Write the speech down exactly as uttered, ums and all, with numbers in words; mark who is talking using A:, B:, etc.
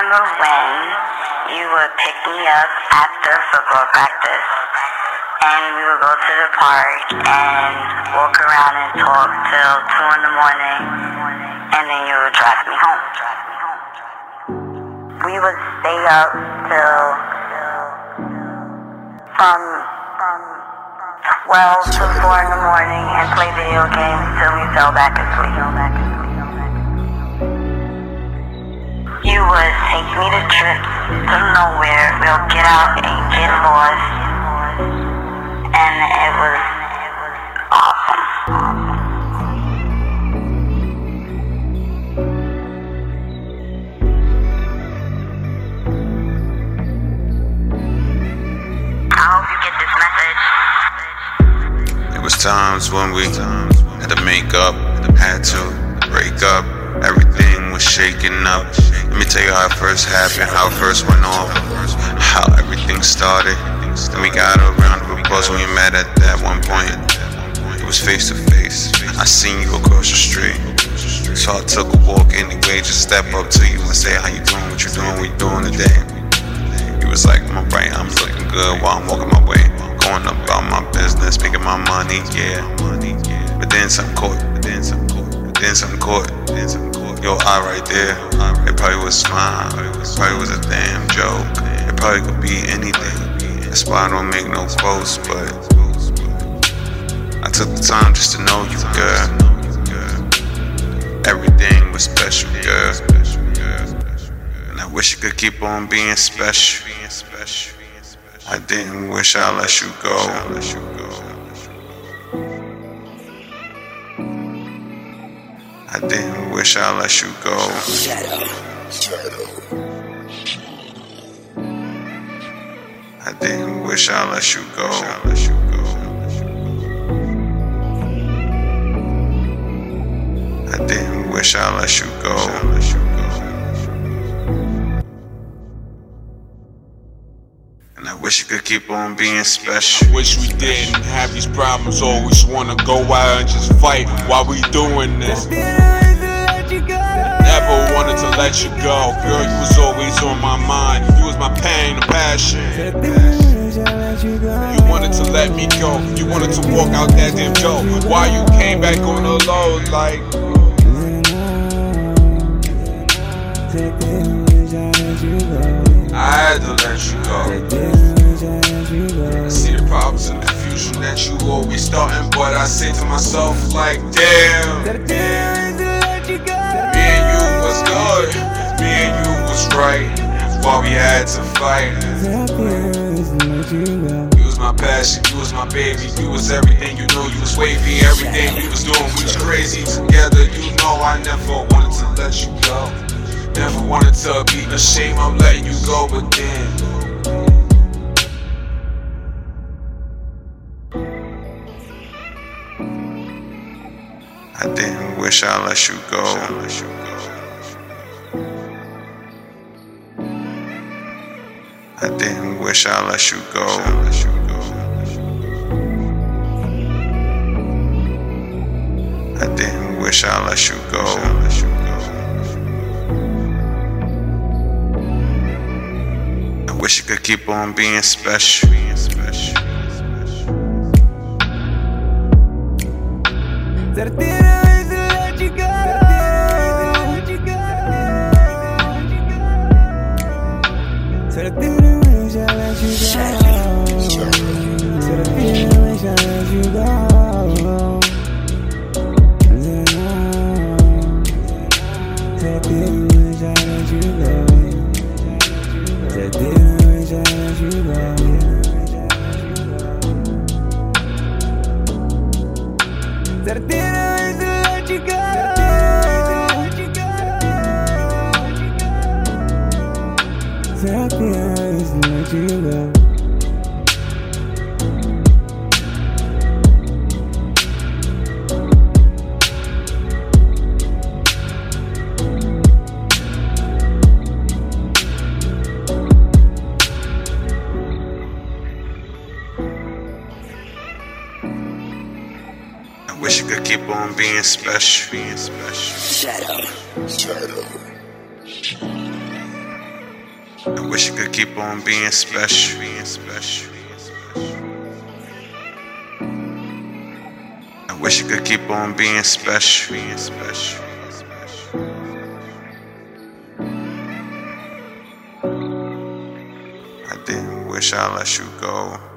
A: remember when you would pick me up after football practice, and we would go to the park and walk around and talk till two in the morning, and then you would drive me home. We would stay up till from twelve to four in the morning and play video games till we fell back asleep. You would take me to trips to nowhere. We'll get out and get lost, and it was awesome. I hope you get this message.
B: There was times when we had to make up, had to break up. Everything was shaking up. Let me tell you how it first happened, how it first went off, how everything started. Then we got around to propose when we met at that one point. It was face to face. I seen you across the street, so I took a walk anyway. Just step up to you and say, how you doing, what you doing, what you doing today? He was like, I'm alright, I'm looking good while I'm walking my way, going about my business, making my money, yeah. But then some caught, but then some caught, but then some caught, then some caught. Your eye right there, it probably was mine, it probably was a damn joke. It probably could be anything. That's why I don't make no posts, but I took the time just to know you, girl. Everything was special, girl. And I wish it could keep on being special. I didn't wish I let you go. I didn't wish I let you go. I didn't wish I let you go. I didn't wish I let you go. And I wish you could keep on being special.
C: I wish we didn't have these problems. Always wanna go out and just fight while we doing this. Never wanted to let you go. Girl, you was always on my mind. You was my pain and passion. You wanted to let me go. You wanted to walk out that damn door. Why you came back on the low like? I had to let you go. I see the problems and confusion that you always starting, but I say to myself like, damn. Me and you was good, me and you was right, while we had to fight. You was my passion, you was my baby, you was everything, you know you was wavy. Everything you was doing, we was crazy together. You know I never wanted to let you go. Never wanted to be ashamed of letting you go, but then
B: I didn't wish I let you go. I didn't wish I let you go. I didn't wish I let you go. I wish you could keep on being special. I wish you could keep on being special. Being special.
D: Shadow.
B: Shadow. I wish it could keep on being special. Being special. I wish it could keep on being special. Being special. I didn't wish I let you go.